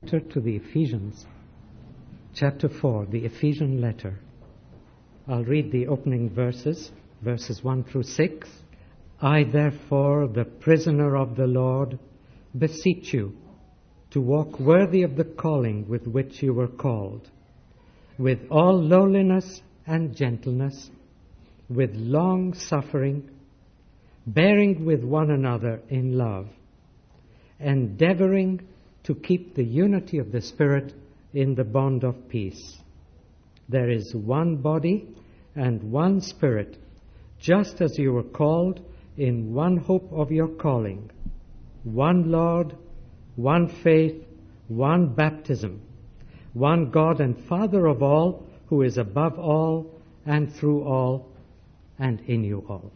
To the Ephesians, chapter 4, the Ephesian letter. I'll read the opening verses 1 through 6. I, therefore, the prisoner of the Lord, beseech you to walk worthy of the calling with which you were called, with all lowliness and gentleness, with long suffering, bearing with one another in love, endeavoring to keep the unity of the Spirit in the bond of peace. There is one body and one Spirit, just as you were called in one hope of your calling, one Lord, one faith, one baptism, one God and Father of all, who is above all and through all and in you all.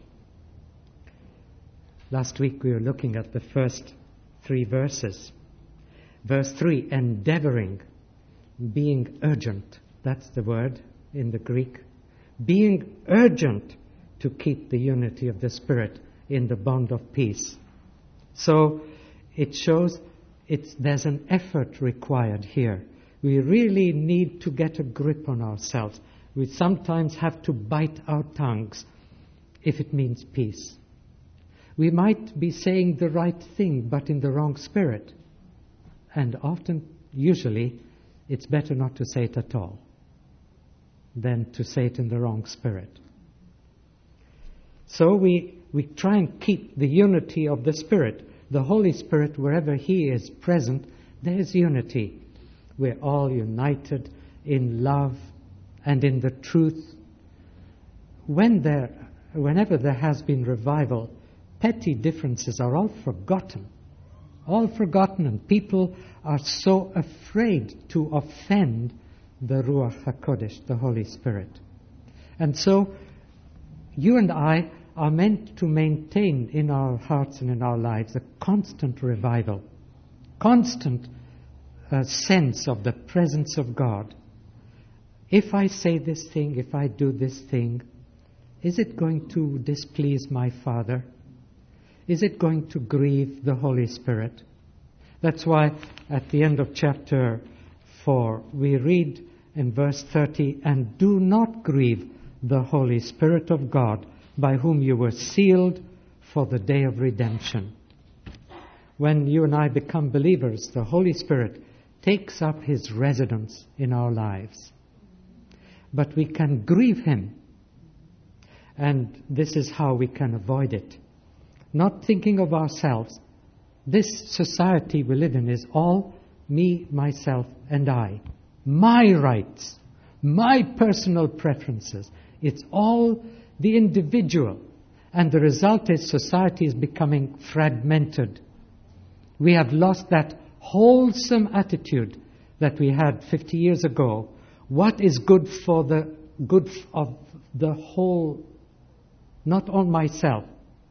Last week we were looking at the first 3 verses. Verse 3, endeavoring, being urgent. That's the word in the Greek. Being urgent to keep the unity of the Spirit in the bond of peace. So it shows there's an effort required here. We really need to get a grip on ourselves. We sometimes have to bite our tongues if it means peace. We might be saying the right thing, but in the wrong spirit. And usually, it's better not to say it at all than to say it in the wrong spirit. So we try and keep the unity of the Spirit. The Holy Spirit, wherever He is present, there is unity. We're all united in love and in the truth. Whenever there has been revival, petty differences are all forgotten. And people are so afraid to offend the Ruach HaKodesh, the Holy Spirit. And so, you and I are meant to maintain in our hearts and in our lives a constant revival, constant sense of the presence of God. If I say this thing, if I do this thing, is it going to displease my Father? Is it going to grieve the Holy Spirit? That's why at the end of chapter 4, we read in verse 30, and do not grieve the Holy Spirit of God, by whom you were sealed for the day of redemption. When you and I become believers, the Holy Spirit takes up His residence in our lives. But we can grieve Him. And this is how we can avoid it. Not thinking of ourselves. This society we live in is all me, myself, and I. My rights, my personal preferences. It's all the individual. And the result is society is becoming fragmented. We have lost that wholesome attitude that we had 50 years ago. What is good for the good of the whole, not on myself.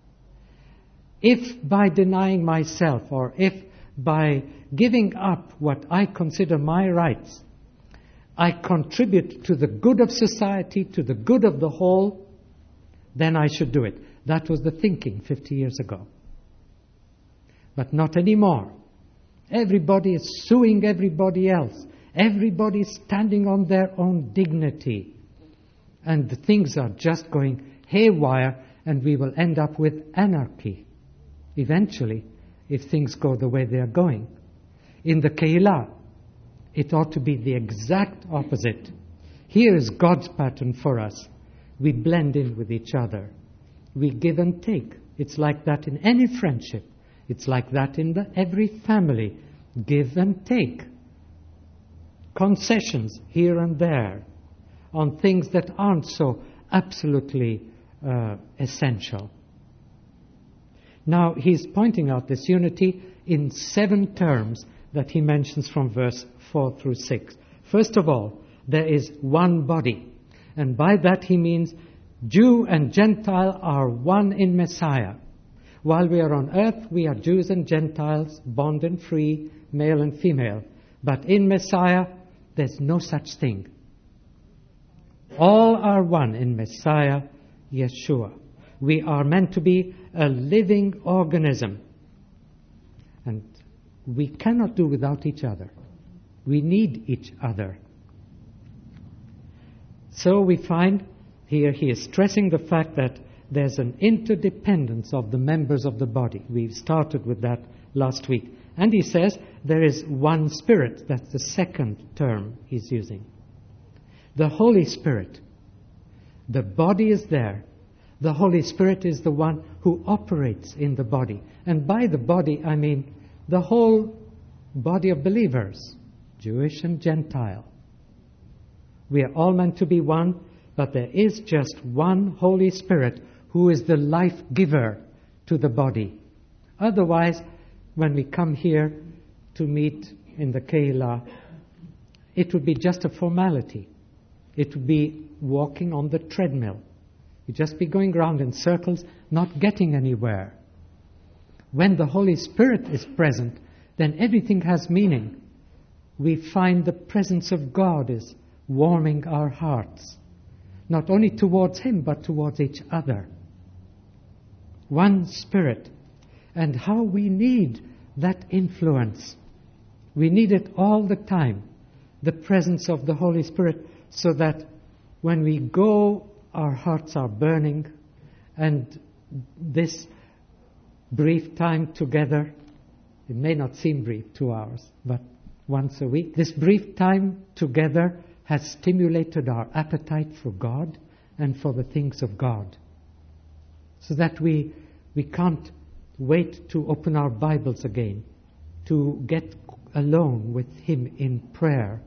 If by denying myself, or if by giving up what I consider my rights, I contribute to the good of society, to the good of the whole, then I should do it. That was the thinking 50 years ago. But not anymore. Everybody is suing everybody else. Everybody is standing on their own dignity. And the things are just going haywire, and we will end up with anarchy. Eventually, if things go the way they are going. In the Keilah, it ought to be the exact opposite. Here is God's pattern for us. We blend in with each other. We give and take. It's like that in any friendship. It's like that in every family. Give and take. Concessions here and there on things that aren't so absolutely essential. Now, he's pointing out this unity in 7 terms that he mentions from verse 4 through 6. First of all, there is one body. And by that he means Jew and Gentile are one in Messiah. While we are on earth, we are Jews and Gentiles, bond and free, male and female. But in Messiah, there's no such thing. All are one in Messiah, Yeshua. We are meant to be a living organism. And we cannot do without each other. We need each other. So we find here he is stressing the fact that there's an interdependence of the members of the body. We started with that last week. And he says there is one Spirit. That's the second term he's using. The Holy Spirit. The body is there. The Holy Spirit is the one who operates in the body. And by the body, I mean the whole body of believers, Jewish and Gentile. We are all meant to be one, but there is just one Holy Spirit who is the life giver to the body. Otherwise, when we come here to meet in the Keilah, it would be just a formality. It would be walking on the treadmill. You'd just be going round in circles, not getting anywhere. When the Holy Spirit is present, then everything has meaning. We find the presence of God is warming our hearts, not only towards Him, but towards each other. One Spirit. And how we need that influence. We need it all the time, the presence of the Holy Spirit, so that when we go, our hearts are burning, and this brief time together, it may not seem brief, 2 hours, but once a week, this brief time together has stimulated our appetite for God and for the things of God, so that we can't wait to open our Bibles again, to get alone with Him in prayer.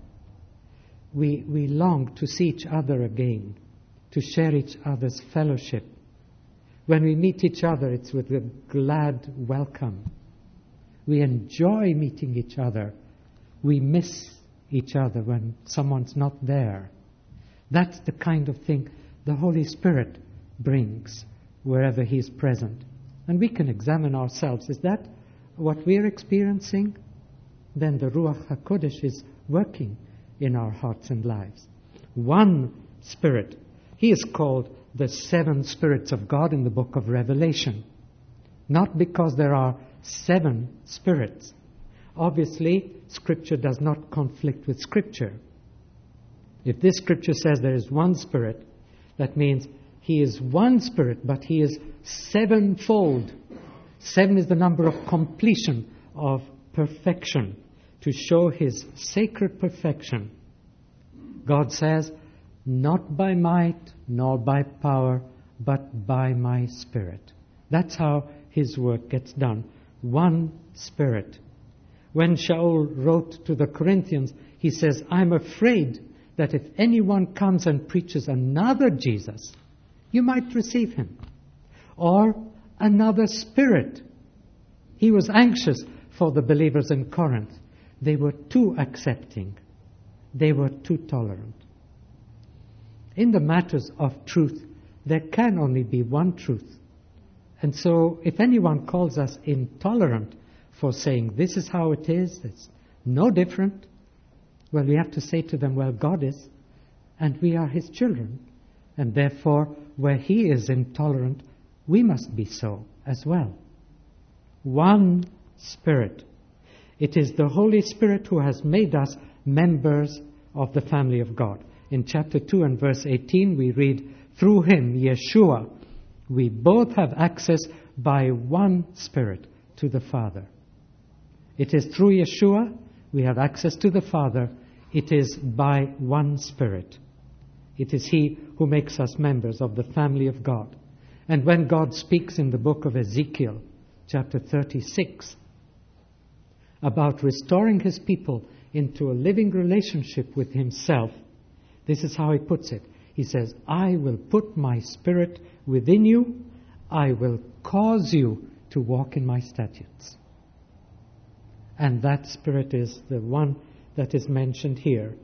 We long to see each other again, to share each other's fellowship. When we meet each other, it's with a glad welcome. We enjoy meeting each other. We miss each other when someone's not there. That's the kind of thing the Holy Spirit brings wherever He is present. And we can examine ourselves. Is that what we're experiencing? Then the Ruach HaKodesh is working in our hearts and lives. One Spirit. He is called the 7 spirits of God in the book of Revelation. Not because there are 7 spirits. Obviously, Scripture does not conflict with Scripture. If this Scripture says there is one Spirit, that means He is one Spirit, but He is 7-fold. 7 is the number of completion, of perfection, to show His sacred perfection. God says, not by might nor by power, but by my Spirit. That's how His work gets done. One Spirit. When Shaul wrote to the Corinthians, he says, I'm afraid that if anyone comes and preaches another Jesus, you might receive him. Or another spirit. He was anxious for the believers in Corinth. They were too accepting. They were too tolerant. In the matters of truth, there can only be one truth. And so if anyone calls us intolerant for saying this is how it is, it's no different, well, we have to say to them, well, God is, and we are His children. And therefore, where He is intolerant, we must be so as well. One Spirit. It is the Holy Spirit who has made us members of the family of God. In chapter 2 and verse 18, we read, through Him, Yeshua, we both have access by one Spirit to the Father. It is through Yeshua we have access to the Father. It is by one Spirit. It is He who makes us members of the family of God. And when God speaks in the book of Ezekiel, chapter 36, about restoring His people into a living relationship with Himself, this is how He puts it. He says, I will put my Spirit within you. I will cause you to walk in my statutes. And that Spirit is the one that is mentioned here.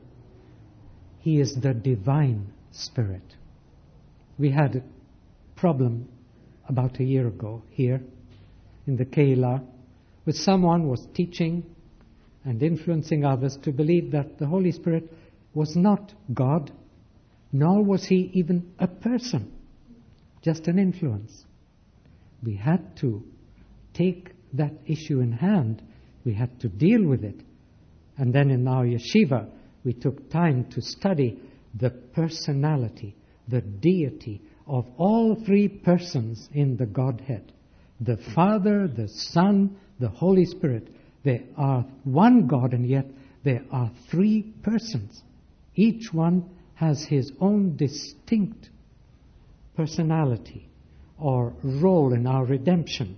He is the divine Spirit. We had a problem about a year ago here in the Keilah, where someone was teaching and influencing others to believe that the Holy Spirit was not God, nor was He even a person, just an influence. We had to take that issue in hand. We had to deal with it. And then in our yeshiva, we took time to study the personality, the deity of all three persons in the Godhead. The Father, the Son, the Holy Spirit. They are one God, and yet there are three persons. Each one has his own distinct personality or role in our redemption.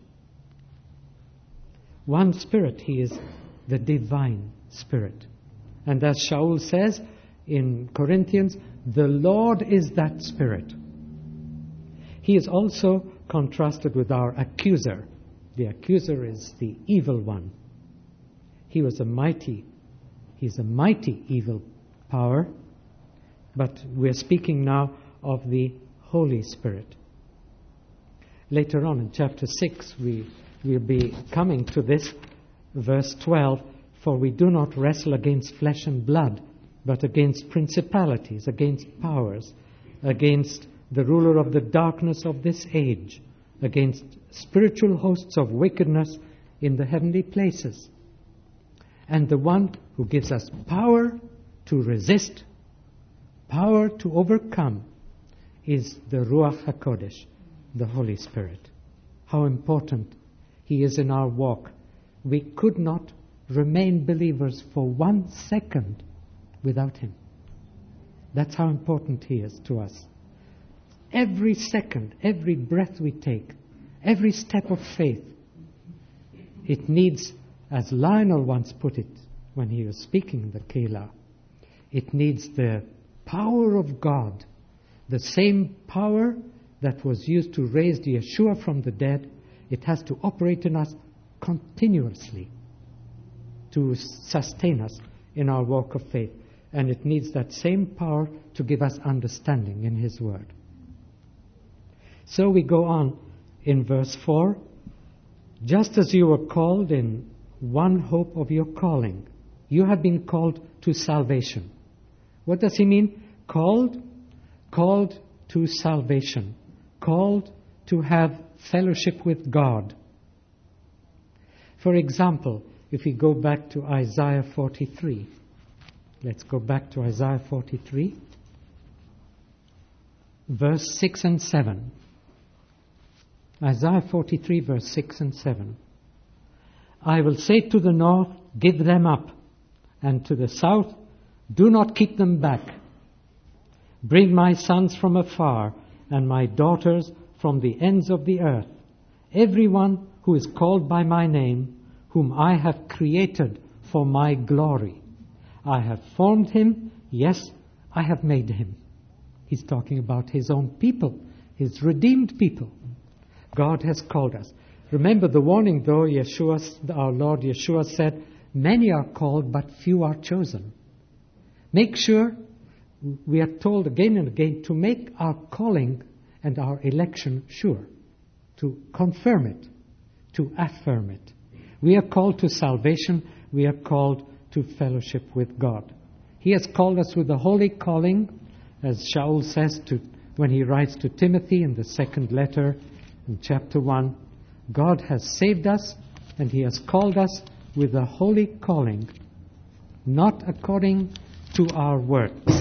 One Spirit, He is the divine Spirit. And as Shaul says in Corinthians, the Lord is that Spirit. He is also contrasted with our accuser. The accuser is the evil one. He's a mighty evil power, but we're speaking now of the Holy Spirit. Later on in chapter 6, we will be coming to this, verse 12, for we do not wrestle against flesh and blood, but against principalities, against powers, against the ruler of the darkness of this age, against spiritual hosts of wickedness in the heavenly places. And the one who gives us power to resist, power to overcome, is the Ruach HaKodesh, the Holy Spirit. How important He is in our walk. We could not remain believers for 1 second without Him. That's how important He is to us. Every second, every breath we take, every step of faith, it needs, as Lionel once put it when he was speaking in the Keilah, it needs the power of God, the same power that was used to raise Yeshua from the dead. It has to operate in us continuously to sustain us in our walk of faith. And it needs that same power to give us understanding in His Word. So we go on in verse 4. Just as you were called in one hope of your calling, you have been called to salvation. What does he mean? Called? Called to salvation. Called to have fellowship with God. For example, if we go back to Isaiah 43. Let's go back to Isaiah 43, verse 6 and 7. Isaiah 43, verse 6 and 7. I will say to the north, give them up, and to the south, do not keep them back. Bring my sons from afar, and my daughters from the ends of the earth, everyone who is called by my name, whom I have created for my glory. I have formed him, yes, I have made him. He's talking about His own people, His redeemed people. God has called us. Remember the warning, though, our Lord Yeshua said, many are called, but few are chosen. Make sure, we are told again and again, to make our calling and our election sure, to confirm it, to affirm it. We are called to salvation, we are called to fellowship with God. He has called us with the holy calling, as Shaul says when he writes to Timothy in the second letter, in chapter 1, God has saved us and He has called us with a holy calling, not according to our works,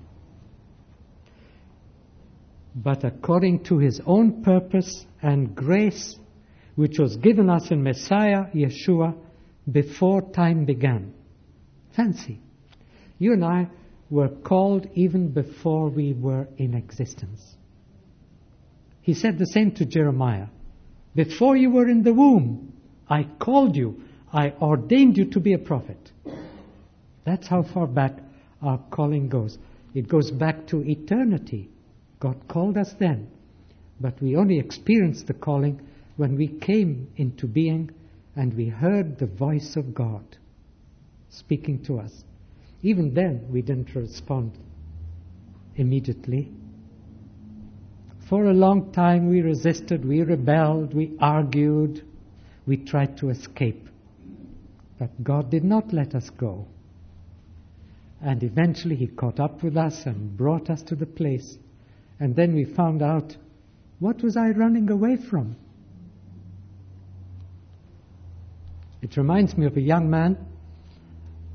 but according to His own purpose and grace, which was given us in Messiah Yeshua before time began. Fancy. You and I were called even before we were in existence. He said the same to Jeremiah. Before you were in the womb, I called you. I ordained you to be a prophet. That's how far back our calling goes. It goes back to eternity. God called us then. But we only experienced the calling when we came into being and we heard the voice of God speaking to us. Even then, we didn't respond immediately. For a long time we resisted, we rebelled, we argued, we tried to escape. But God did not let us go. And eventually He caught up with us and brought us to the place. And then we found out, what was I running away from? It reminds me of a young man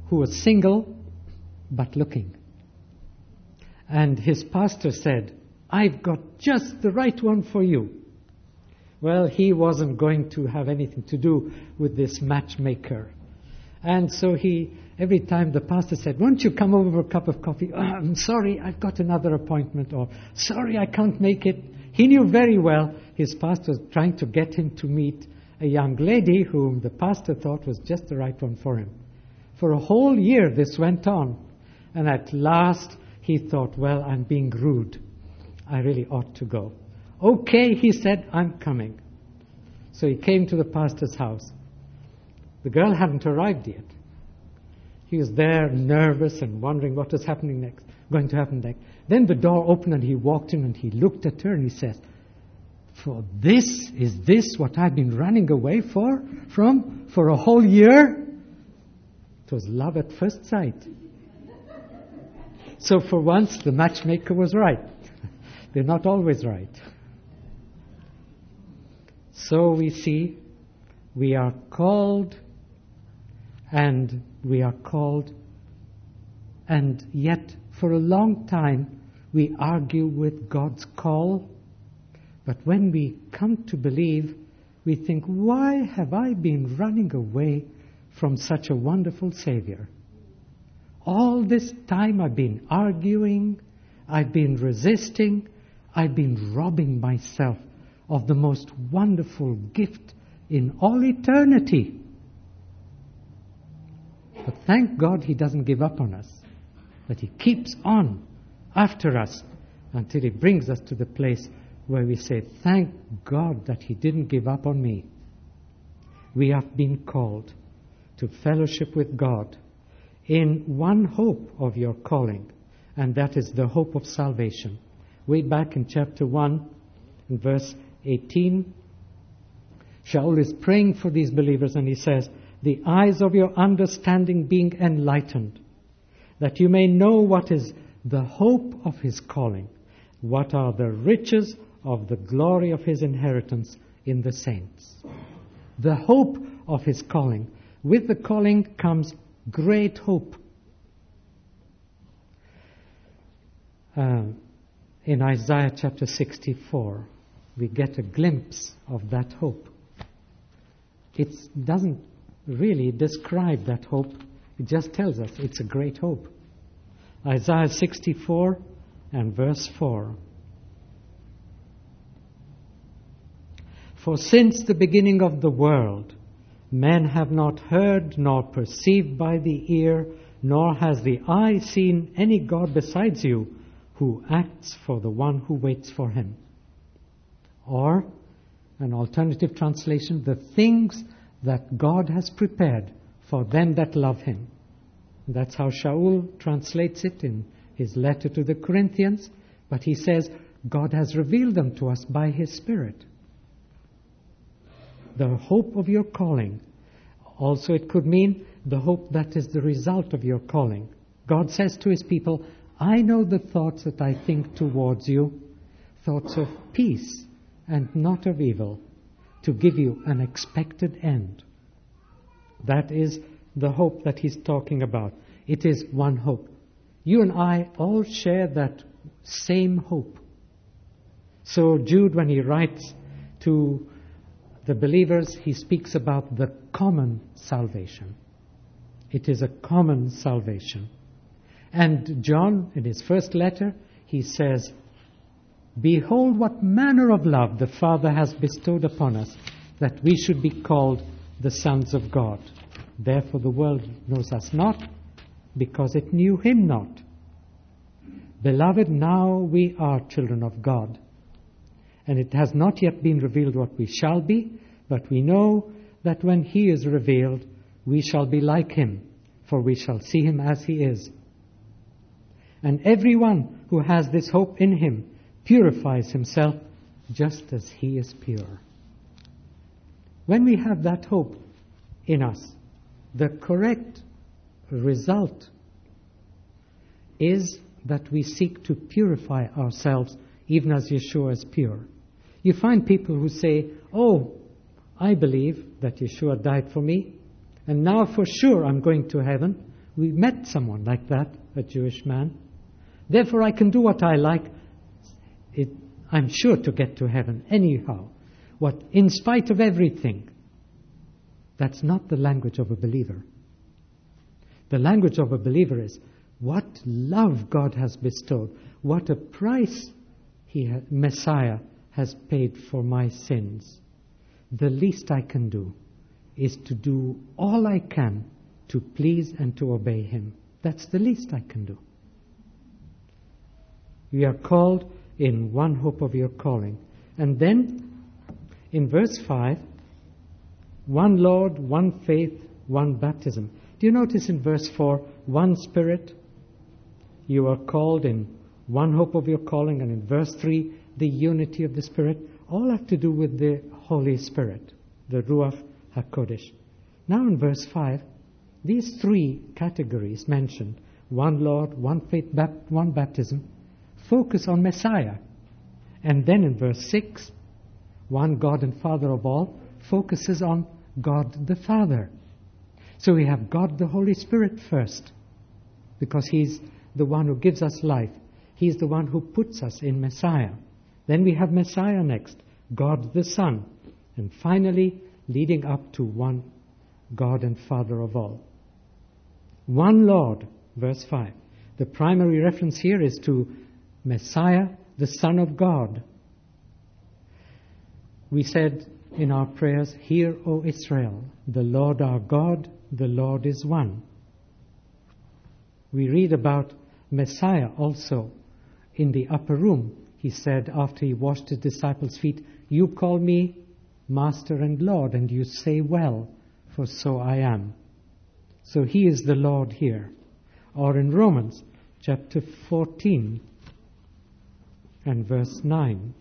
who was single but looking. And his pastor said, "I've got just the right one for you." Well, he wasn't going to have anything to do with this matchmaker. And so every time the pastor said, "Won't you come over for a cup of coffee?" "Oh, I'm sorry, I've got another appointment," or "Sorry, I can't make it." He knew very well his pastor was trying to get him to meet a young lady whom the pastor thought was just the right one for him. For a whole year this went on. And at last he thought, "Well, I'm being rude. I really ought to go." "Okay," he said, "I'm coming." So he came to the pastor's house. The girl hadn't arrived yet. He was there, nervous and wondering what was going to happen next. Then the door opened and he walked in and he looked at her and he says, Is this what I've been running away from for a whole year?" It was love at first sight. So for once, the matchmaker was right. They're not always right. So we see, we are called, and yet for a long time we argue with God's call. But when we come to believe, we think, why have I been running away from such a wonderful Savior? All this time I've been arguing, I've been resisting, I've been robbing myself of the most wonderful gift in all eternity. But thank God He doesn't give up on us, but He keeps on after us until He brings us to the place where we say, "Thank God that He didn't give up on me." We have been called to fellowship with God in one hope of your calling, and that is the hope of salvation. Way back in chapter 1, in verse 18, Shaul is praying for these believers, and he says, "The eyes of your understanding being enlightened, that you may know what is the hope of His calling, what are the riches of the glory of His inheritance in the saints." The hope of His calling. With the calling comes great hope. In Isaiah chapter 64, we get a glimpse of that hope. It doesn't really describe that hope. It just tells us it's a great hope. Isaiah 64 and verse 4. "For since the beginning of the world, men have not heard nor perceived by the ear, nor has the eye seen any God besides you who acts for the one who waits for Him." Or, an alternative translation, "the things that God has prepared for them that love Him." That's how Shaul translates it in his letter to the Corinthians. But he says, God has revealed them to us by His Spirit. The hope of your calling. Also, it could mean the hope that is the result of your calling. God says to His people, "I know the thoughts that I think towards you, thoughts of peace and not of evil, to give you an expected end." That is the hope that He's talking about. It is one hope. You and I all share that same hope. So Jude, when he writes to the believers, he speaks about the common salvation. It is a common salvation. And John, in his first letter, he says, "Behold what manner of love the Father has bestowed upon us, that we should be called the sons of God. Therefore the world knows us not, because it knew Him not. Beloved, now we are children of God. And it has not yet been revealed what we shall be, but we know that when He is revealed, we shall be like Him, for we shall see Him as He is. And everyone who has this hope in Him purifies himself just as He is pure." When we have that hope in us, the correct result is that we seek to purify ourselves even as Yeshua is pure. You find people who say, "Oh, I believe that Yeshua died for me, and now for sure I'm going to heaven." We met someone like that, a Jewish man. Therefore I can do what I like. I'm sure to get to heaven anyhow. In spite of everything. That's not the language of a believer. The language of a believer is what love God has bestowed, what a price Messiah has paid for my sins. The least I can do is to do all I can to please and to obey Him. That's the least I can do. We are called in one hope of your calling. And then, in verse 5, one Lord, one faith, one baptism. Do you notice in verse 4, one Spirit? You are called in one hope of your calling. And in verse 3, the unity of the Spirit. All have to do with the Holy Spirit, the Ruach HaKodesh. Now in verse 5, these three categories mentioned, one Lord, one faith, one baptism, focus on Messiah. And then in verse 6, one God and Father of all, focuses on God the Father. So we have God the Holy Spirit first, because He's the one who gives us life. He's the one who puts us in Messiah. Then we have Messiah next, God the Son. And finally, leading up to one God and Father of all. One Lord, verse 5. The primary reference here is to Messiah, the Son of God. We said in our prayers, "Hear, O Israel, the Lord our God, the Lord is one." We read about Messiah also in the upper room. He said after He washed His disciples' feet, "You call me Master and Lord, and you say well, for so I am." So He is the Lord here. Or in Romans chapter 14 and verse 9.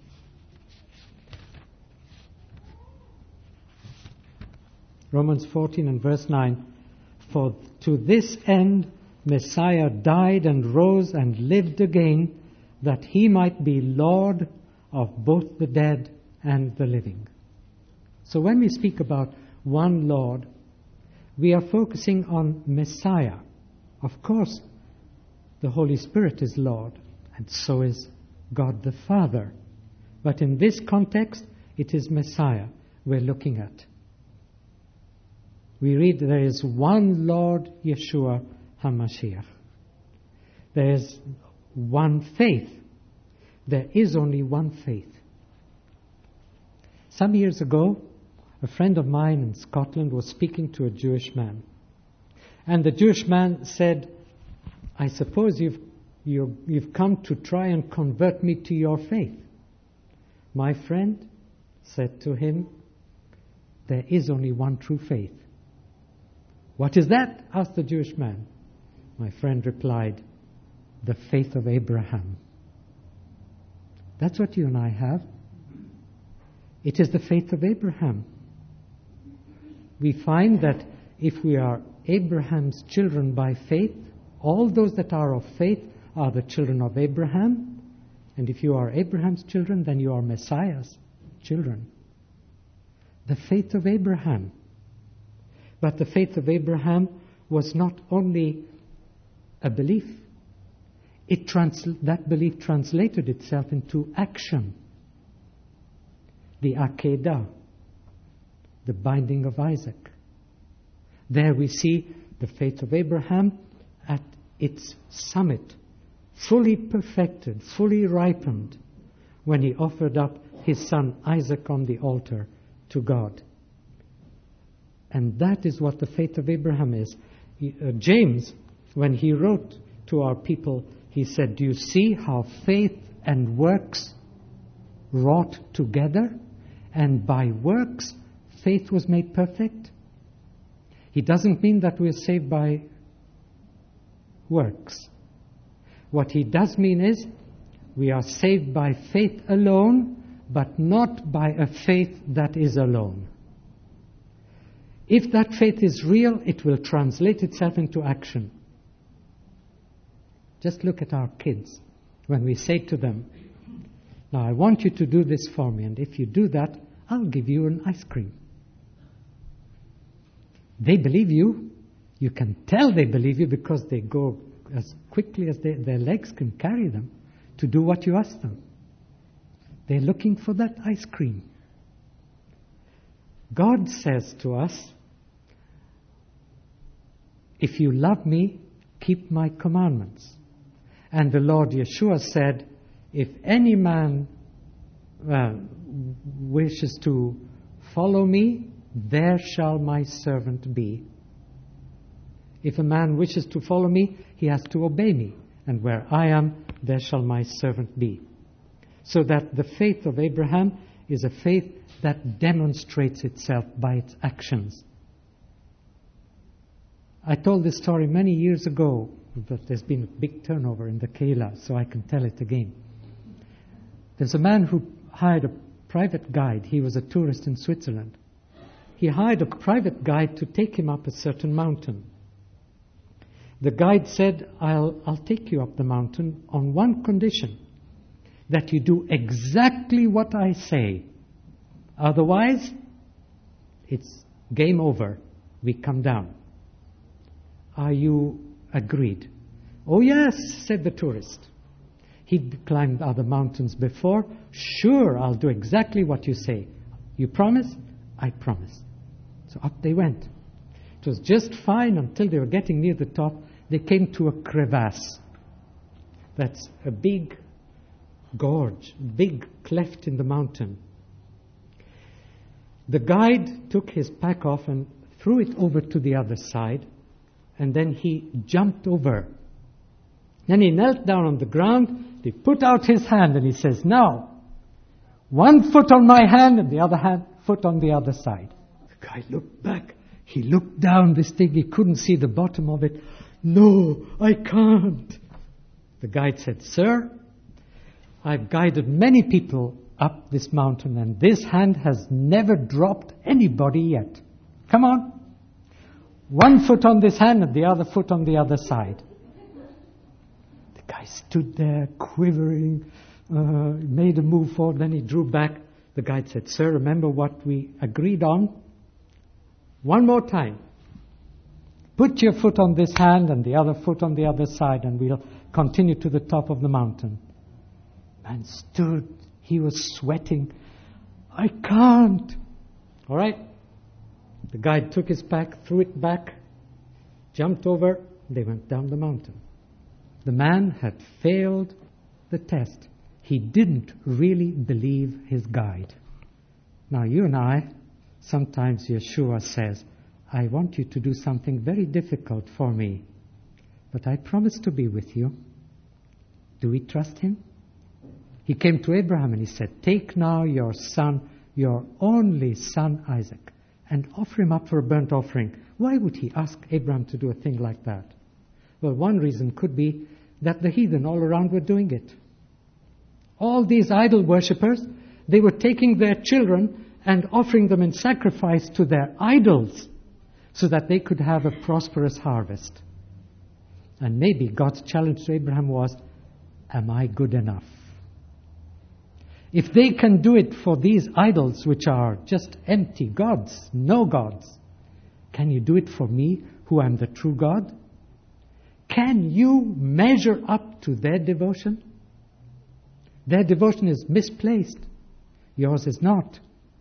Romans 14 and verse 9. "For to this end Messiah died and rose and lived again, that He might be Lord of both the dead and the living." So when we speak about one Lord, we are focusing on Messiah. Of course, the Holy Spirit is Lord, and so is God the Father. But in this context, it is Messiah we're looking at. We read there is one Lord Yeshua HaMashiach. There is one faith. There is only one faith. Some years ago, a friend of mine in Scotland was speaking to a Jewish man. And the Jewish man said, "I suppose you've come to try and convert me to your faith." My friend said to him, "There is only one true faith." "What is that?" asked the Jewish man. My friend replied, "The faith of Abraham." That's what you and I have. It is the faith of Abraham. We find that if we are Abraham's children by faith, all those that are of faith are the children of Abraham. And if you are Abraham's children, then you are Messiah's children. The faith of Abraham. But the faith of Abraham was not only a belief. That belief translated itself into action. The Akedah, the binding of Isaac. There we see the faith of Abraham at its summit, fully perfected, fully ripened, when he offered up his son Isaac on the altar to God. And that is what the faith of Abraham is. James, when he wrote to our people, he said, "Do you see how faith and works wrought together? And by works, faith was made perfect." He doesn't mean that we're saved by works. What he does mean is, we are saved by faith alone, but not by a faith that is alone. If that faith is real, it will translate itself into action. Just look at our kids. When we say to them, "Now I want you to do this for me, and if you do that, I'll give you an ice cream." They believe you. You can tell they believe you because they go as quickly as their legs can carry them to do what you ask them. They're looking for that ice cream. God says to us, if you love me, keep my commandments. And the Lord Yeshua said, if any man wishes to follow me, there shall my servant be. If a man wishes to follow me, he has to obey me. And where I am, there shall my servant be. So that the faith of Abraham is a faith that demonstrates itself by its actions. I told this story many years ago, but there's been a big turnover in the Kehillah, so I can tell it again. There's a man who hired a private guide. He was a tourist in Switzerland. He hired a private guide to take him up a certain mountain. The guide said, I'll take you up the mountain on one condition, that you do exactly what I say. Otherwise, it's game over. We come down. Are you agreed? Oh yes, said the tourist. He'd climbed other mountains before. Sure, I'll do exactly what you say. You promise? I promise. So up they went. It was just fine until they were getting near the top. They came to a crevasse. That's a big gorge, big cleft in the mountain. The guide took his pack off and threw it over to the other side, and then he jumped over. Then he knelt down on the ground, he put out his hand and he says, now, one foot on my hand and the other foot on the other side. The guy looked back, he looked down this thing, he couldn't see the bottom of it. No, I can't. The guide said, sir, I've guided many people up this mountain and this hand has never dropped anybody yet. Come on. One foot on this hand and the other foot on the other side. The guy stood there quivering, made a move forward, then he drew back. The guide said, sir, remember what we agreed on? One more time. Put your foot on this hand and the other foot on the other side and we'll continue to the top of the mountain. Man stood. He was sweating. I can't. All right. The guide took his pack, threw it back, jumped over. They went down the mountain. The man had failed the test. He didn't really believe his guide. Now you and I, sometimes Yeshua says, I want you to do something very difficult for me, but I promise to be with you. Do we trust him? He came to Abraham and he said, take now your son, your only son Isaac, and offer him up for a burnt offering. Why would he ask Abraham to do a thing like that? Well, one reason could be that the heathen all around were doing it. All these idol worshippers, they were taking their children and offering them in sacrifice to their idols so that they could have a prosperous harvest. And maybe God's challenge to Abraham was, am I good enough? If they can do it for these idols which are just empty gods, no gods, can you do it for me who am the true God? Can you measure up to their devotion? Their devotion is misplaced. Yours is not.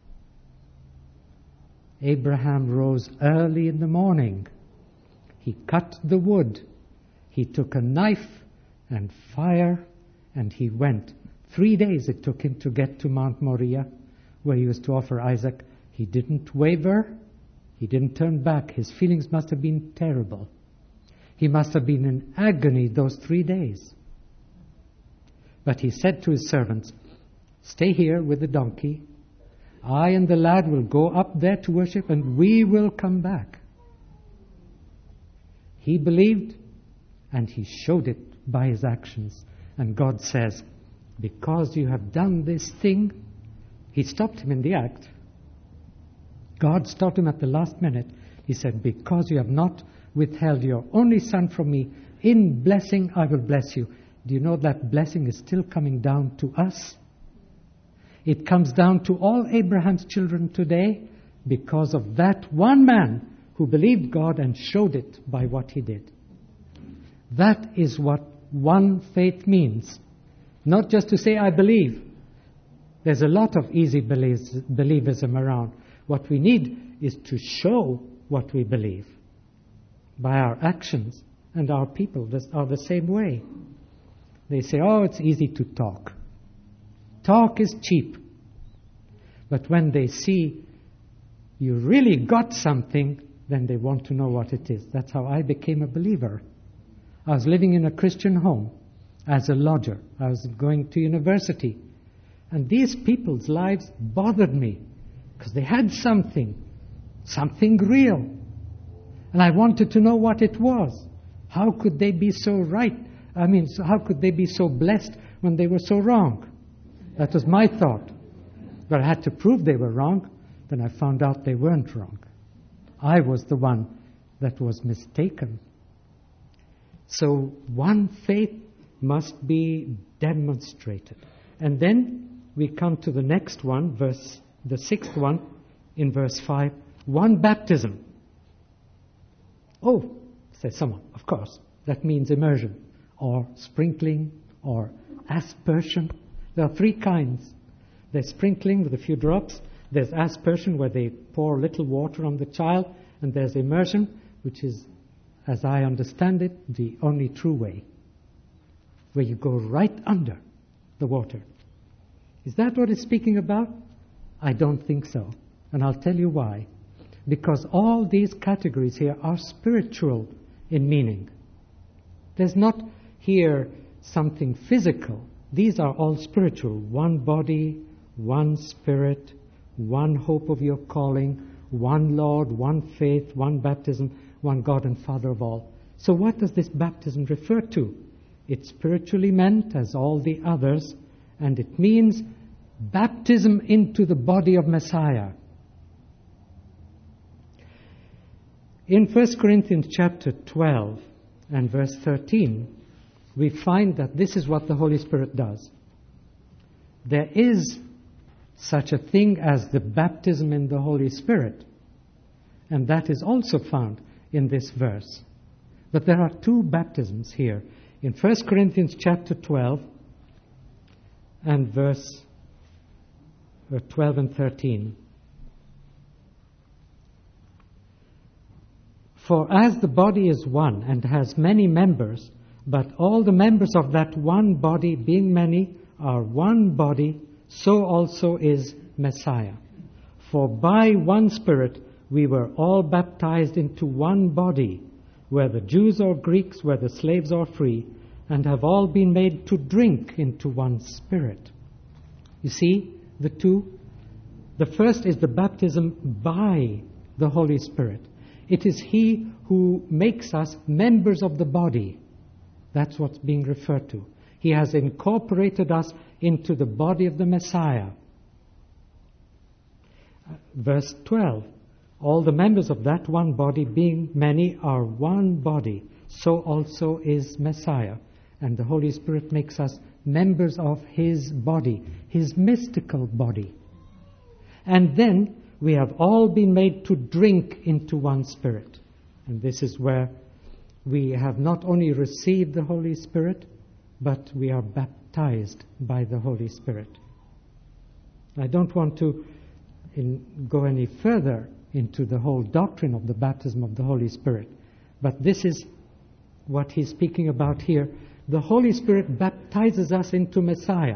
Abraham rose early in the morning. He cut the wood. He took a knife and fire and he went. 3 days it took him to get to Mount Moriah, where he was to offer Isaac. He didn't waver. He didn't turn back. His feelings must have been terrible. He must have been in agony those 3 days. But he said to his servants, stay here with the donkey. I and the lad will go up there to worship and we will come back. He believed and he showed it by his actions. And God says, because you have done this thing, he stopped him in the act. God stopped him at the last minute. He said, because you have not withheld your only son from me, in blessing I will bless you. Do you know that blessing is still coming down to us? It comes down to all Abraham's children today because of that one man who believed God and showed it by what he did. That is what one faith means. Not just to say, I believe. There's a lot of easy believism around. What we need is to show what we believe by our actions, and our people are the same way. They say, oh, it's easy to talk. Talk is cheap. But when they see you really got something, then they want to know what it is. That's how I became a believer. I was living in a Christian home as a lodger. I was going to university. And these people's lives bothered me because they had something real. And I wanted to know what it was. How could they be so right? How could they be so blessed when they were so wrong? That was my thought. But I had to prove they were wrong. Then I found out they weren't wrong. I was the one that was mistaken. So one faith must be demonstrated. And then we come to the next one, the sixth one, in verse 5. One baptism. Oh, says someone, of course, that means immersion, or sprinkling, or aspersion. There are three kinds. There's sprinkling with a few drops. There's aspersion, where they pour little water on the child. And there's immersion, which is, as I understand it, the only true way, where you go right under the water. Is that what it's speaking about? I don't think so. And I'll tell you why. Because all these categories here are spiritual in meaning. There's not here something physical. These are all spiritual. One body, one spirit, one hope of your calling, one Lord, one faith, one baptism, one God and Father of all. So what does this baptism refer to? It's spiritually meant as all the others, and it means baptism into the body of Messiah. In 1 Corinthians chapter 12 and verse 13, we find that this is what the Holy Spirit does. There is such a thing as the baptism in the Holy Spirit, and that is also found in this verse. But there are two baptisms here. In 1 Corinthians chapter 12 and verse 12 and 13. For as the body is one and has many members, but all the members of that one body, being many, are one body, so also is Messiah. For by one Spirit we were all baptized into one body, whether Jews or Greeks, whether slaves or free, and have all been made to drink into one Spirit. You see the two? The first is the baptism by the Holy Spirit. It is He who makes us members of the body. That's what's being referred to. He has incorporated us into the body of the Messiah. Verse 12. All the members of that one body, being many, are one body. So also is Messiah. And the Holy Spirit makes us members of His body, His mystical body. And then we have all been made to drink into one Spirit. And this is where we have not only received the Holy Spirit, but we are baptized by the Holy Spirit. I don't want to go any further into the whole doctrine of the baptism of the Holy Spirit, but this is what he's speaking about here. The Holy Spirit baptizes us into Messiah.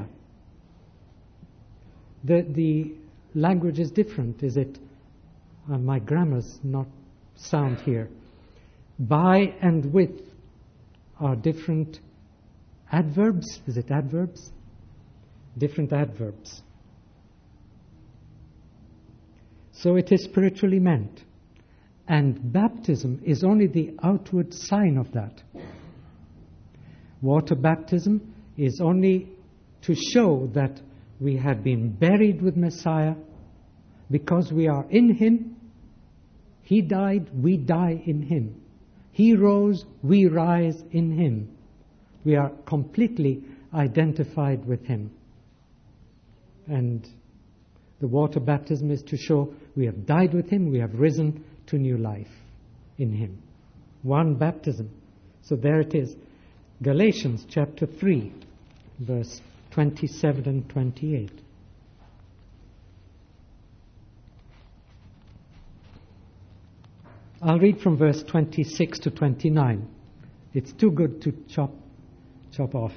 The language is different, is it? My grammar's not sound here. By and with are different adverbs. Is it adverbs? Different adverbs. So it is spiritually meant. And baptism is only the outward sign of that. Water baptism is only to show that we have been buried with Messiah because we are in Him. He died, we die in Him. He rose, we rise in Him. We are completely identified with Him. And the water baptism is to show we have died with Him, we have risen to new life. in Him. One baptism. So there it is. Galatians chapter 3, verse 27 and 28. I'll read from verse 26 to 29. It's too good to chop off.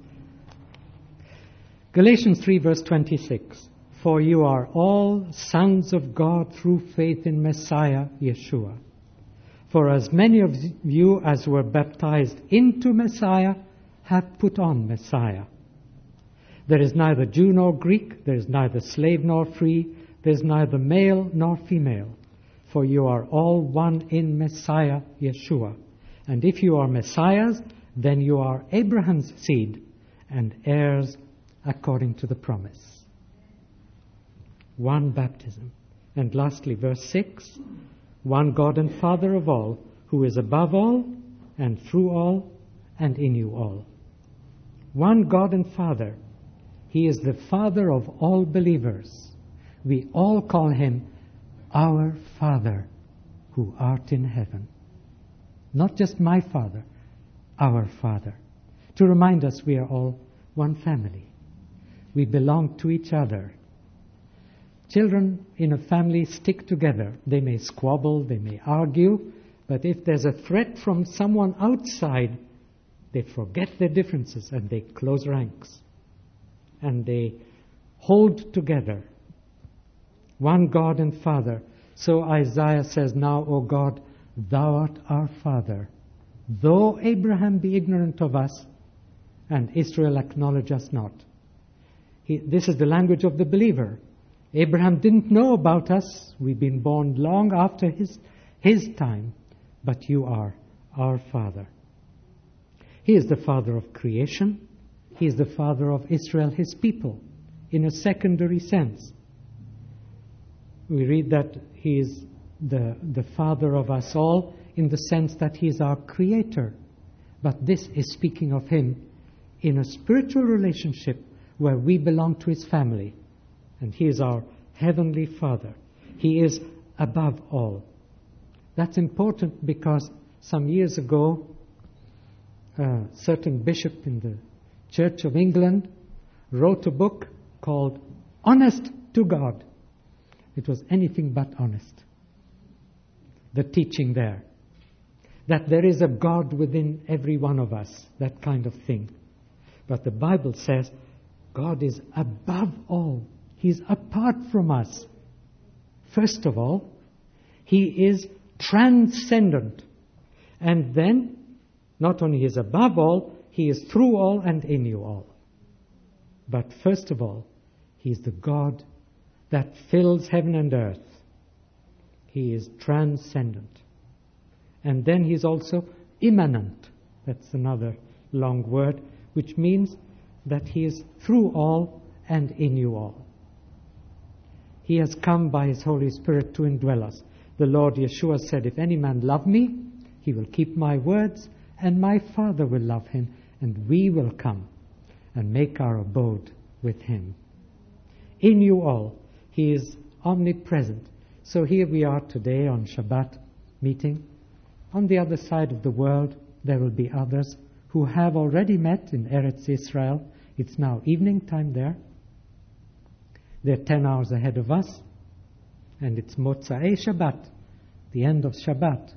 Galatians 3 verse 26. For you are all sons of God through faith in Messiah, Yeshua. For as many of you as were baptized into Messiah have put on Messiah. There is neither Jew nor Greek, there is neither slave nor free, there is neither male nor female. For you are all one in Messiah, Yeshua. And if you are Messiah's, then you are Abraham's seed and heirs according to the promise. One baptism. And lastly, verse 6. One God and Father of all, who is above all, and through all, and in you all. One God and Father. He is the Father of all believers. We all call Him our Father, who art in heaven. Not just my Father, our Father. To remind us we are all one family. We belong to each other. Children in a family stick together. They may squabble, they may argue, but if there's a threat from someone outside, they forget their differences and they close ranks. And they hold together. One God and Father. So Isaiah says, Now, O God, Thou art our Father. Though Abraham be ignorant of us, and Israel acknowledge us not. This is the language of the believer. Abraham didn't know about us. We've been born long after his time. But you are our Father. He is the Father of creation. He is the Father of Israel, His people, in a secondary sense. We read that He is the Father of us all in the sense that He is our Creator. But this is speaking of Him in a spiritual relationship where we belong to His family. And He is our Heavenly Father. He is above all. That's important because some years ago, a certain bishop in the Church of England wrote a book called Honest to God. It was anything but honest. The teaching there. That there is a God within every one of us. That kind of thing. But the Bible says God is above all. He's apart from us. First of all, He is transcendent. And then, not only is above all, He is through all and in you all. But first of all, He is the God that fills heaven and earth. He is transcendent. And then He is also immanent. That's another long word, which means that He is through all and in you all. He has come by His Holy Spirit to indwell us. The Lord Yeshua said, if any man love me, he will keep my words, and my Father will love him, and we will come and make our abode with him. In you all, He is omnipresent. So here we are today on Shabbat meeting. On the other side of the world, there will be others who have already met in Eretz Israel. It's now evening time there. They're 10 hours ahead of us. And it's Motzai Shabbat, the end of Shabbat.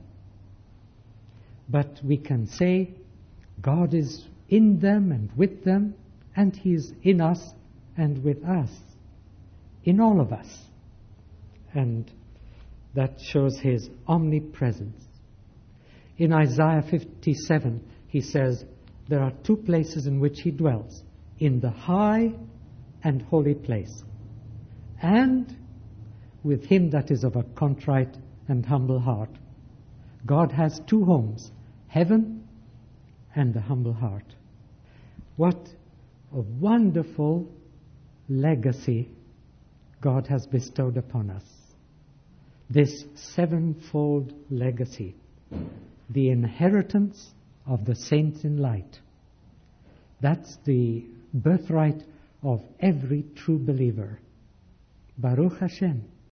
But we can say God is in them and with them, and He is in us and with us, in all of us. And that shows His omnipresence. In Isaiah 57, He says, there are two places in which He dwells, in the high and holy place, and with him that is of a contrite and humble heart. God has two homes, heaven and the humble heart. What a wonderful legacy God has bestowed upon us. This sevenfold legacy, the inheritance of the saints in light. That's the birthright of every true believer. Baruch Hashem.